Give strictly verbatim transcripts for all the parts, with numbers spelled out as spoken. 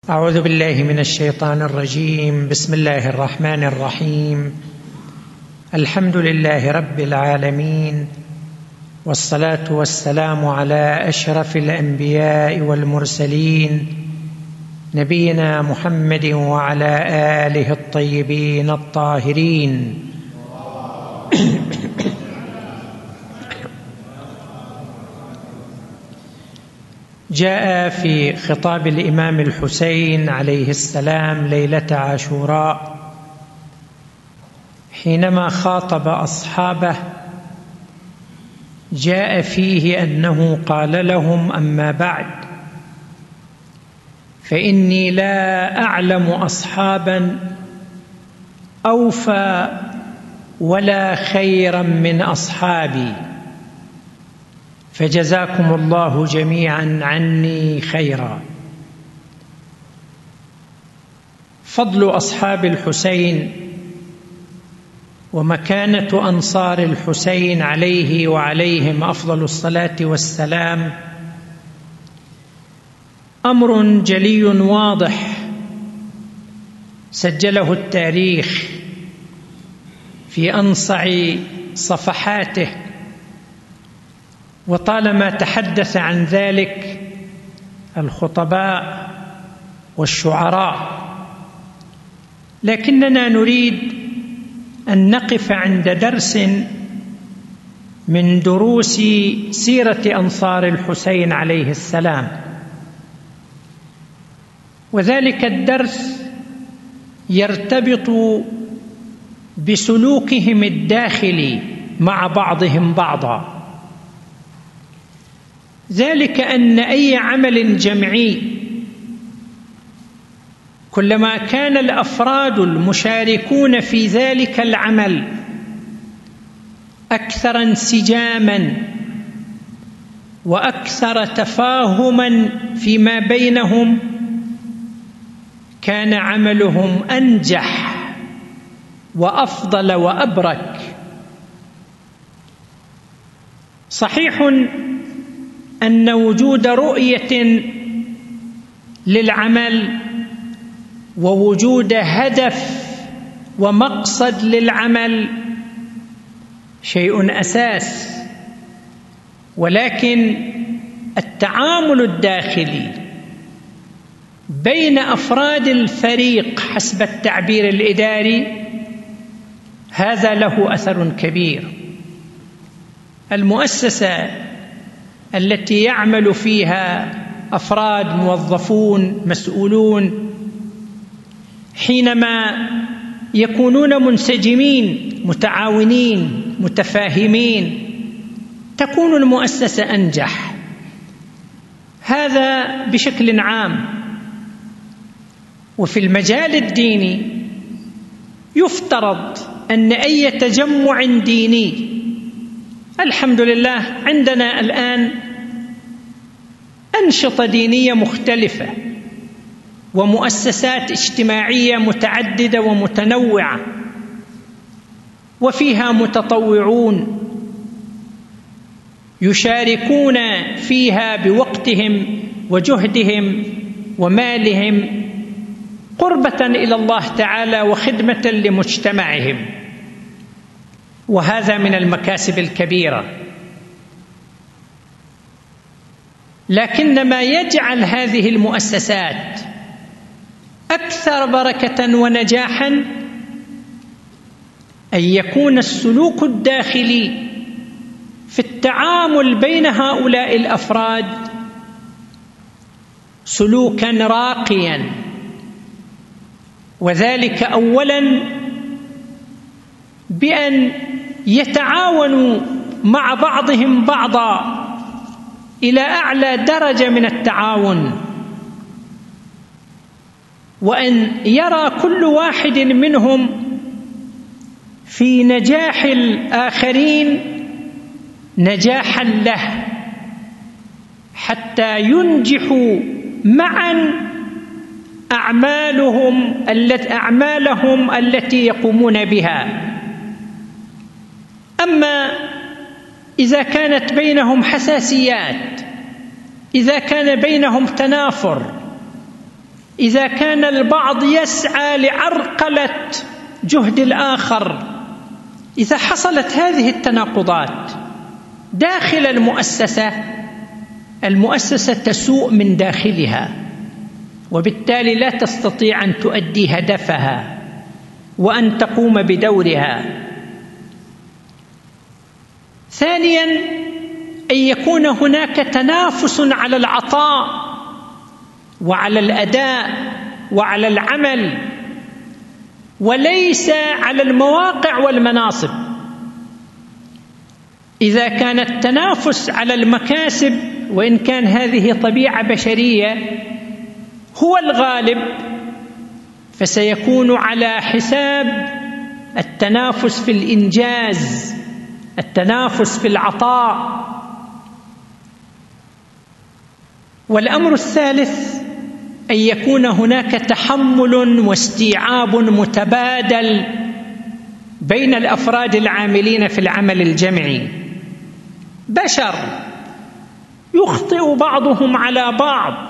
أعوذ بالله من الشيطان الرجيم. بسم الله الرحمن الرحيم. الحمد لله رب العالمين، والصلاة والسلام على أشرف الأنبياء والمرسلين، نبينا محمد وعلى آله الطيبين الطاهرين. جاء في خطاب الإمام الحسين عليه السلام ليلة عاشوراء حينما خاطب أصحابه، جاء فيه أنه قال لهم: أما بعد، فإني لا أعلم أصحابا أوفى ولا خيرا من أصحابي، فجزاكم الله جميعا عني خيرا. فضل أصحاب الحسين ومكانة أنصار الحسين عليه وعليهم أفضل الصلاة والسلام أمر جلي واضح سجله التاريخ في أنصع صفحاته، وطالما تحدث عن ذلك الخطباء والشعراء، لكننا نريد أن نقف عند درس من دروس سيرة أنصار الحسين عليه السلام، وذلك الدرس يرتبط بسلوكهم الداخلي مع بعضهم بعضا. ذلك أن أي عمل جمعي كلما كان الأفراد المشاركون في ذلك العمل أكثر انسجاماً وأكثر تفاهماً فيما بينهم، كان عملهم أنجح وأفضل وأبرك. صحيح أن وجود رؤية للعمل ووجود هدف ومقصد للعمل شيء أساس، ولكن التعامل الداخلي بين أفراد الفريق حسب التعبير الإداري هذا له أثر كبير. المؤسسة التي يعمل فيها أفراد موظفون مسؤولون حينما يكونون منسجمين متعاونين متفاهمين تكون المؤسسة أنجح. هذا بشكل عام. وفي المجال الديني يفترض أن أي تجمع ديني، الحمد لله عندنا الآن أنشطة دينية مختلفة ومؤسسات اجتماعية متعددة ومتنوعة، وفيها متطوعون يشاركون فيها بوقتهم وجهدهم ومالهم قربة إلى الله تعالى وخدمة لمجتمعهم، وهذا من المكاسب الكبيرة. لكن ما يجعل هذه المؤسسات أكثر بركة ونجاحا أن يكون السلوك الداخلي في التعامل بين هؤلاء الأفراد سلوكا راقيا، وذلك أولا بأن يتعاونوا مع بعضهم بعضا إلى أعلى درجة من التعاون، وأن يرى كل واحد منهم في نجاح الآخرين نجاحا له، حتى ينجحوا معا أعمالهم أعمالهم التي يقومون بها. أما إذا كانت بينهم حساسيات، إذا كان بينهم تنافر، إذا كان البعض يسعى لعرقلة جهد الآخر، إذا حصلت هذه التناقضات داخل المؤسسة، المؤسسة تسوء من داخلها، وبالتالي لا تستطيع أن تؤدي هدفها وأن تقوم بدورها. ثانياً، أن يكون هناك تنافس على العطاء وعلى الأداء وعلى العمل، وليس على المواقع والمناصب. إذا كان التنافس على المكاسب، وإن كان هذه طبيعة بشرية، هو الغالب، فسيكون على حساب التنافس في الإنجاز، التنافس في العطاء. والأمر الثالث أن يكون هناك تحمل واستيعاب متبادل بين الأفراد العاملين في العمل الجمعي. بشر يخطئ بعضهم على بعض،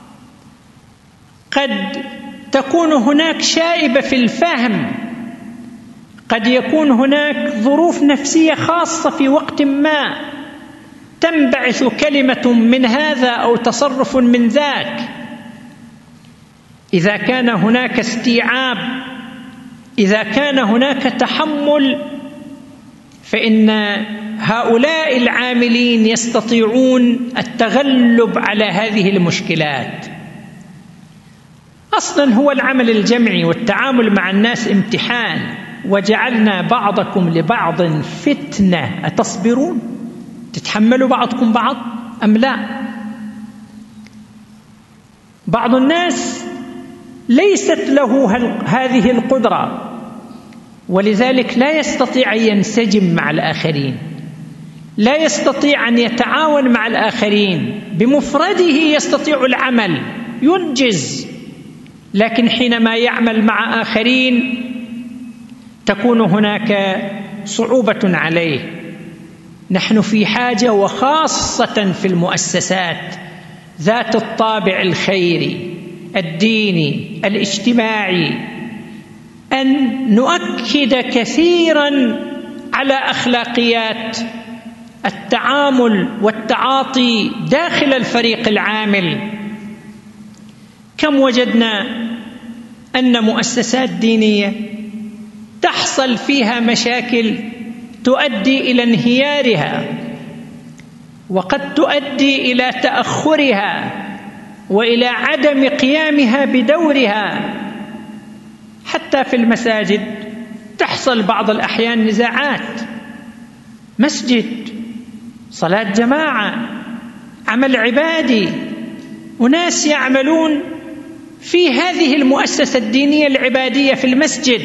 قد تكون هناك شائبة في الفهم، قد يكون هناك ظروف نفسية خاصة في وقت ما تنبعث كلمة من هذا أو تصرف من ذاك. إذا كان هناك استيعاب، إذا كان هناك تحمل، فإن هؤلاء العاملين يستطيعون التغلب على هذه المشكلات. أصلاً هو العمل الجمعي والتعامل مع الناس امتحان، وجعلنا بعضكم لبعض فتنة أتصبرون؟ تتحملوا بعضكم بعض أم لا؟ بعض الناس ليست له هذه القدرة، ولذلك لا يستطيع أن ينسجم مع الآخرين، لا يستطيع أن يتعاون مع الآخرين. بمفرده يستطيع العمل، ينجز، لكن حينما يعمل مع آخرين تكون هناك صعوبة عليه. نحن في حاجة، وخاصة في المؤسسات ذات الطابع الخيري الديني الاجتماعي، أن نؤكد كثيرا على أخلاقيات التعامل والتعاطي داخل الفريق العامل. كم وجدنا أن مؤسسات دينية تحصل فيها مشاكل تؤدي إلى انهيارها، وقد تؤدي إلى تأخرها وإلى عدم قيامها بدورها. حتى في المساجد تحصل بعض الأحيان نزاعات، مسجد، صلاة جماعة، عمل عبادي، وناس يعملون في هذه المؤسسة الدينية العبادية في المسجد.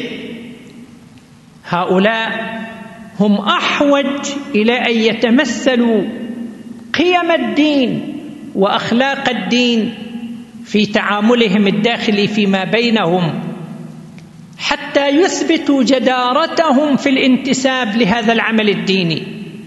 هؤلاء هم أحوج إلى أن يتمثلوا قيم الدين وأخلاق الدين في تعاملهم الداخلي فيما بينهم، حتى يثبتوا جدارتهم في الانتساب لهذا العمل الديني،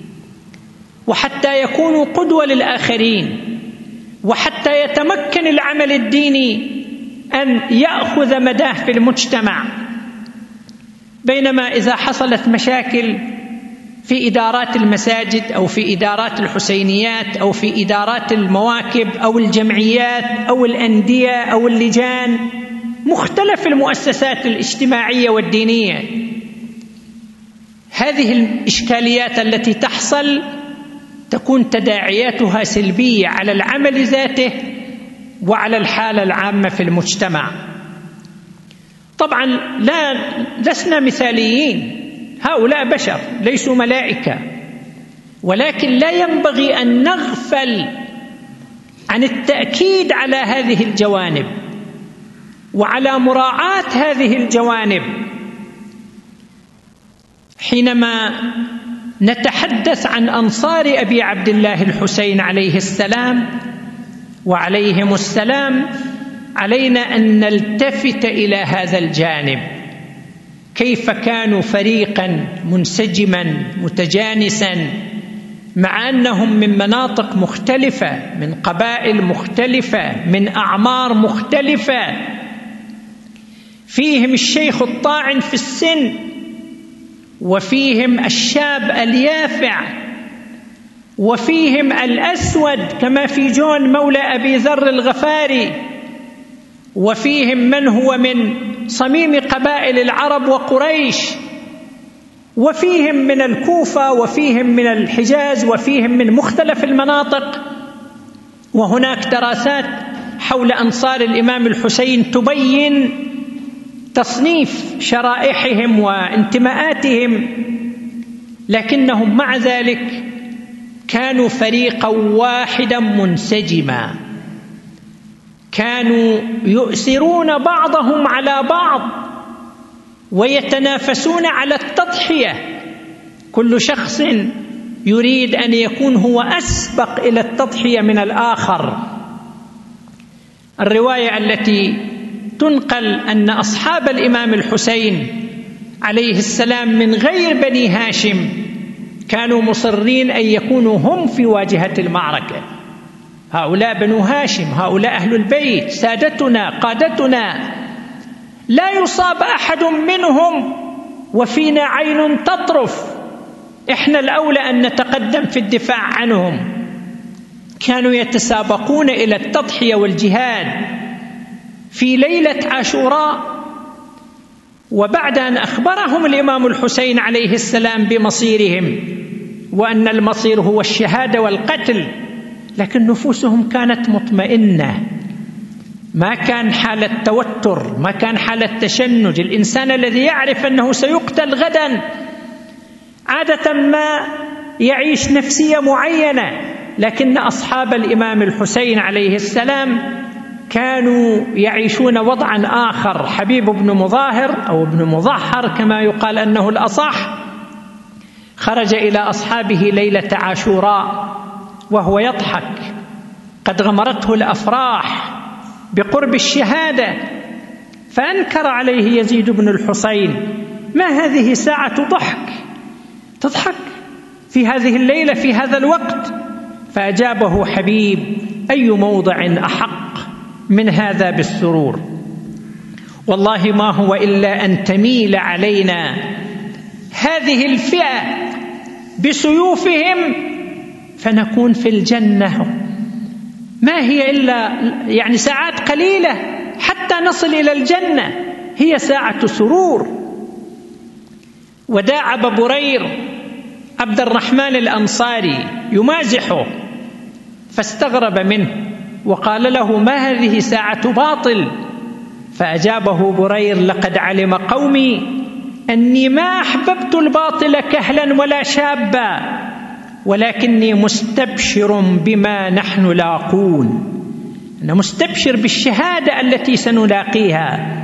وحتى يكونوا قدوة للآخرين، وحتى يتمكن العمل الديني أن يأخذ مداه في المجتمع. بينما إذا حصلت مشاكل في إدارات المساجد أو في إدارات الحسينيات أو في إدارات المواكب أو الجمعيات أو الأندية أو اللجان، مختلف المؤسسات الاجتماعية والدينية، هذه الإشكاليات التي تحصل تكون تداعياتها سلبية على العمل ذاته وعلى الحالة العامة في المجتمع. طبعا لا لسنا مثاليين، هؤلاء بشر ليسوا ملائكة، ولكن لا ينبغي أن نغفل عن التأكيد على هذه الجوانب وعلى مراعاة هذه الجوانب. حينما نتحدث عن أنصار أبي عبد الله الحسين عليه السلام وعليهم السلام، علينا أن نلتفت إلى هذا الجانب، كيف كانوا فريقا منسجما متجانسا مع أنهم من مناطق مختلفة، من قبائل مختلفة، من أعمار مختلفة، فيهم الشيخ الطاعن في السن، وفيهم الشاب اليافع، وفيهم الأسود كما في جون مولى أبي ذر الغفاري، وفيهم من هو من صميم قبائل العرب وقريش، وفيهم من الكوفة، وفيهم من الحجاز، وفيهم من مختلف المناطق. وهناك دراسات حول أنصار الإمام الحسين تبين تصنيف شرائحهم وانتماءاتهم، لكنهم مع ذلك كانوا فريقا واحدا منسجما، كانوا يؤثرون بعضهم على بعض ويتنافسون على التضحية، كل شخص يريد أن يكون هو أسبق إلى التضحية من الآخر. الرواية التي تنقل أن أصحاب الإمام الحسين عليه السلام من غير بني هاشم كانوا مصرين أن يكونوا هم في واجهة المعركة، هؤلاء بنو هاشم، هؤلاء أهل البيت، سادتنا، قادتنا، لا يصاب أحد منهم وفينا عين تطرف، إحنا الأولى أن نتقدم في الدفاع عنهم. كانوا يتسابقون إلى التضحية والجهاد في ليلة عاشوراء. وبعد أن أخبرهم الإمام الحسين عليه السلام بمصيرهم وأن المصير هو الشهادة والقتل، لكن نفوسهم كانت مطمئنة، ما كان حالة توتر، ما كان حالة تشنج. الإنسان الذي يعرف أنه سيقتل غدا عادة ما يعيش نفسية معينة، لكن أصحاب الإمام الحسين عليه السلام كانوا يعيشون وضعا آخر. حبيب بن مظاهر أو ابن مظهر كما يقال أنه الأصح خرج إلى أصحابه ليلة عاشوراء وهو يضحك، قد غمرته الأفراح بقرب الشهادة، فأنكر عليه يزيد بن الحسين: ما هذه ساعة ضحك، تضحك في هذه الليلة في هذا الوقت؟ فأجابه حبيب: أي موضع أحق من هذا بالسرور، والله ما هو إلا أن تميل علينا هذه الفئة بسيوفهم فنكون في الجنة، ما هي إلا يعني ساعات قليلة حتى نصل إلى الجنة، هي ساعة سرور. وداع أبا برير عبد الرحمن الأنصاري يمازحه فاستغرب منه وقال له: ما هذه ساعة باطل؟ فأجابه برير: لقد علم قومي أني ما أحببت الباطل كهلا ولا شابا، ولكني مستبشر بما نحن لاقون، أنا مستبشر بالشهادة التي سنلاقيها.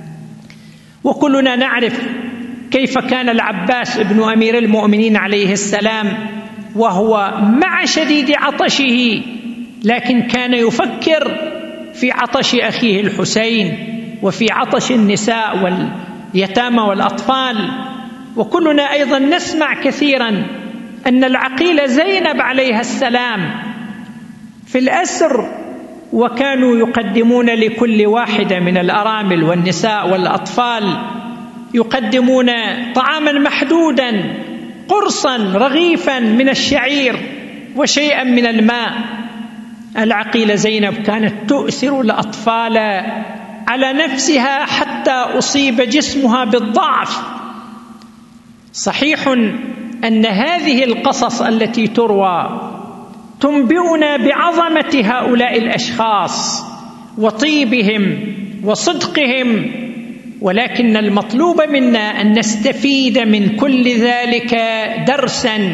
وكلنا نعرف كيف كان العباس ابن أمير المؤمنين عليه السلام وهو مع شديد عطشه، لكن كان يفكر في عطش أخيه الحسين وفي عطش النساء واليتامى والأطفال. وكلنا أيضا نسمع كثيرا أن العقيلة زينب عليها السلام في الأسر، وكانوا يقدمون لكل واحدة من الأرامل والنساء والأطفال يقدمون طعاما محدودا، قرصا رغيفا من الشعير وشيئا من الماء. العقيلة زينب كانت تؤثر الأطفال على نفسها حتى أصيب جسمها بالضعف. صحيح أن هذه القصص التي تروى تنبئنا بعظمة هؤلاء الأشخاص وطيبهم وصدقهم، ولكن المطلوب منا أن نستفيد من كل ذلك درسا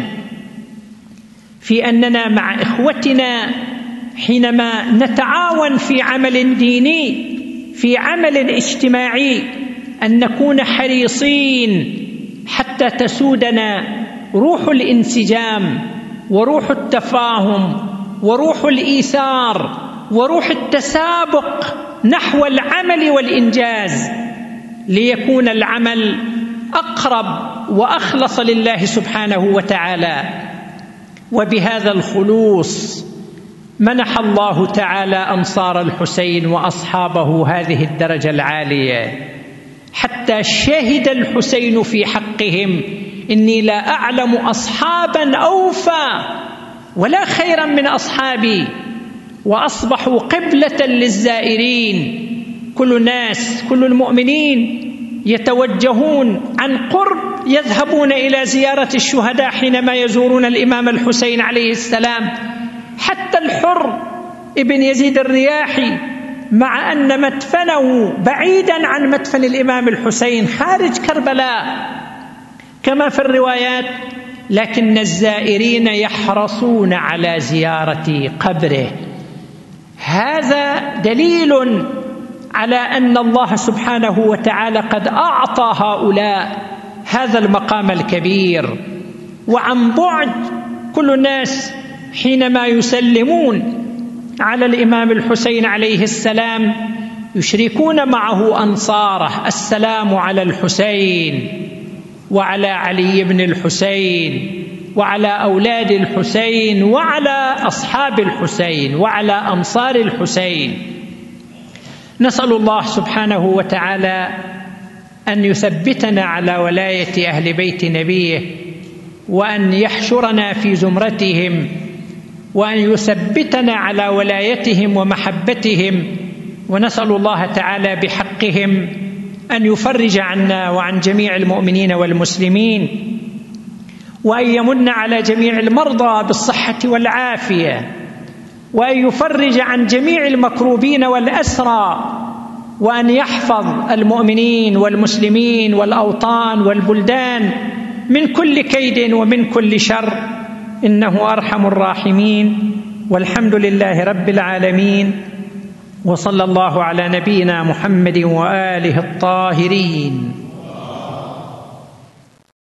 في أننا مع إخوتنا حينما نتعاون في عمل ديني، في عمل اجتماعي، أن نكون حريصين حتى تسودنا روح الانسجام وروح التفاهم وروح الإيثار وروح التسابق نحو العمل والإنجاز، ليكون العمل أقرب وأخلص لله سبحانه وتعالى. وبهذا الخلوص منح الله تعالى أنصار الحسين وأصحابه هذه الدرجة العالية، حتى شهد الحسين في حقهم: إني لا أعلم أصحابا أوفى ولا خيرا من أصحابي، وأصبحوا قبلة للزائرين. كل الناس، كل المؤمنين يتوجهون عن قرب، يذهبون إلى زيارة الشهداء حينما يزورون الإمام الحسين عليه السلام. حتى الحر ابن يزيد الرياحي، مع أن مدفنه بعيدا عن مدفن الإمام الحسين خارج كربلاء كما في الروايات، لكن الزائرين يحرصون على زيارة قبره. هذا دليل على أن الله سبحانه وتعالى قد أعطى هؤلاء هذا المقام الكبير. وعن بعد كل الناس حينما يسلمون على الإمام الحسين عليه السلام يشركون معه أنصاره: السلام على الحسين وعلى علي بن الحسين وعلى أولاد الحسين وعلى أصحاب الحسين وعلى أنصار الحسين. نسأل الله سبحانه وتعالى أن يثبتنا على ولاية أهل بيت نبيه، وأن يحشرنا في زمرتهم، وأن يثبتنا على ولايتهم ومحبتهم. ونسأل الله تعالى بحقهم أن يفرج عنا وعن جميع المؤمنين والمسلمين، وأن يمن على جميع المرضى بالصحة والعافية، وأن يفرج عن جميع المكروبين والأسرى، وأن يحفظ المؤمنين والمسلمين والأوطان والبلدان من كل كيد ومن كل شر، إنه أرحم الراحمين. والحمد لله رب العالمين، وصلى الله على نبينا محمد وآله الطاهرين.